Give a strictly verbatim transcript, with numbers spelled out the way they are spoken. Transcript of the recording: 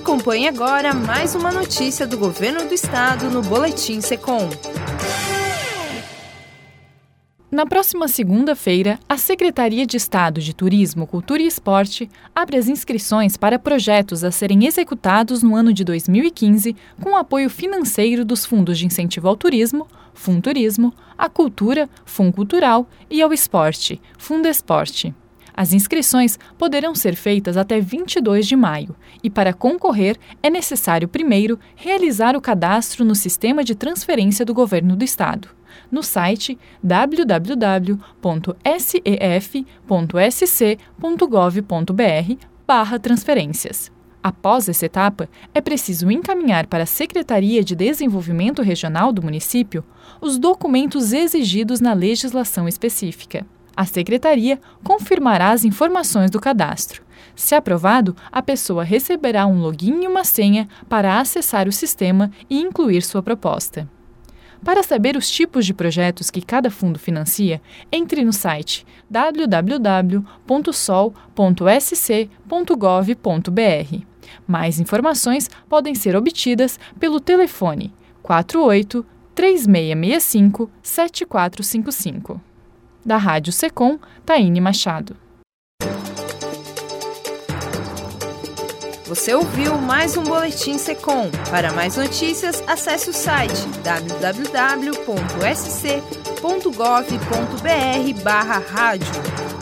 Acompanhe agora mais uma notícia do Governo do Estado no Boletim Secom. Na próxima segunda-feira, a Secretaria de Estado de Turismo, Cultura e Esporte abre as inscrições para projetos a serem executados no ano de dois mil e quinze com apoio financeiro dos Fundos de Incentivo ao Turismo, Funturismo, à Cultura, Funcultural e ao Esporte, Fundesporte. As inscrições poderão ser feitas até vinte e dois de maio e, para concorrer, é necessário primeiro realizar o cadastro no Sistema de Transferência do Governo do Estado, no site w w w ponto s e f ponto s c ponto gov ponto b r barra transferências. Após essa etapa, é preciso encaminhar para a Secretaria de Desenvolvimento Regional do município os documentos exigidos na legislação específica. A Secretaria confirmará as informações do cadastro. Se aprovado, a pessoa receberá um login e uma senha para acessar o sistema e incluir sua proposta. Para saber os tipos de projetos que cada fundo financia, entre no site w w w ponto sol ponto s c ponto gov ponto b r. Mais informações podem ser obtidas pelo telefone quatro oito, três seis seis cinco, sete quatro cinco cinco. Da Rádio Secom, Taine Machado. Você ouviu mais um Boletim Secom. Para mais notícias, acesse o site w w w ponto s c ponto gov ponto b r barra rádio.